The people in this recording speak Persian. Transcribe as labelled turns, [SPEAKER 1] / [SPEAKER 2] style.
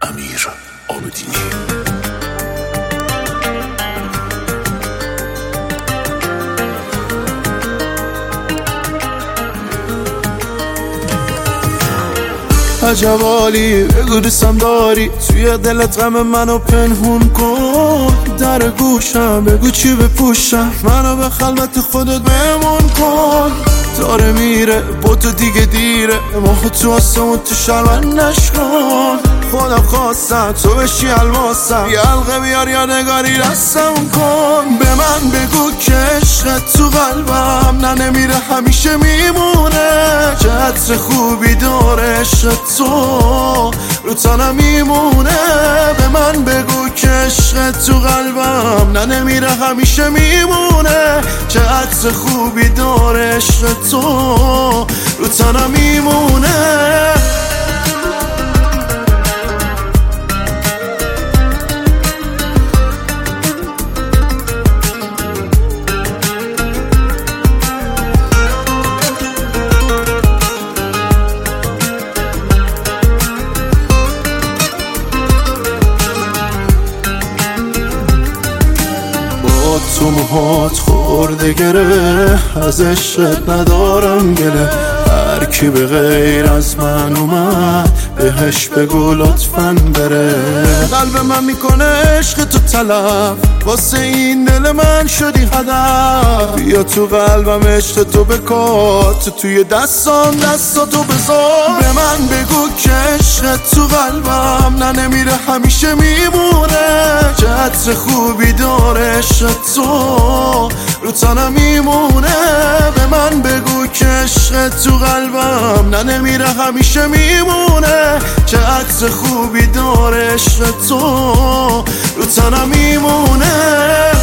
[SPEAKER 1] امیر عابدینی.
[SPEAKER 2] عجب حالی بگو دوستم داری، توی دلت غم منو پنهون کن. در گوشم بگو چی بپوشم، منو به خلوت خودت بمون کن. داره میره با تو دیگه دیره، ماه تو آسمون تو شلون نشکن. خدا خواستم تو بشی الماسم، یه حلقه بیار یادگاری دستم کن. به من بگو که عشقت تو قلبم نه نمیره همیشه میمونه، که عطر خوبی داره عشق تو رو تنم میمونه. به من بگو که عشقت تو قلبم نه نمیره همیشه میمونه، که عطر خوبی داره عشق تو رو تنم میمونه. تو موهات خورده گره، از عشقت ندارم گله. هر کی به غیر از من اومد بهش بگو لطفاً بره. قلب من میکنه عشق تو طلب، واسه این دل من شدی هدف. بیا تو قلبم عشق تو بکار، تو توی دستاتو بذار. به من بگو که عشق تو قلبم نه نمیره همیشه میمونه، که عطر خوبی داره عشق تو رو تنم میمونه. به من بگو که عشق تو قلبم نه نمیره همیشه میمونه، که عطر خوبی داره عشق تو رو تنم میمونه.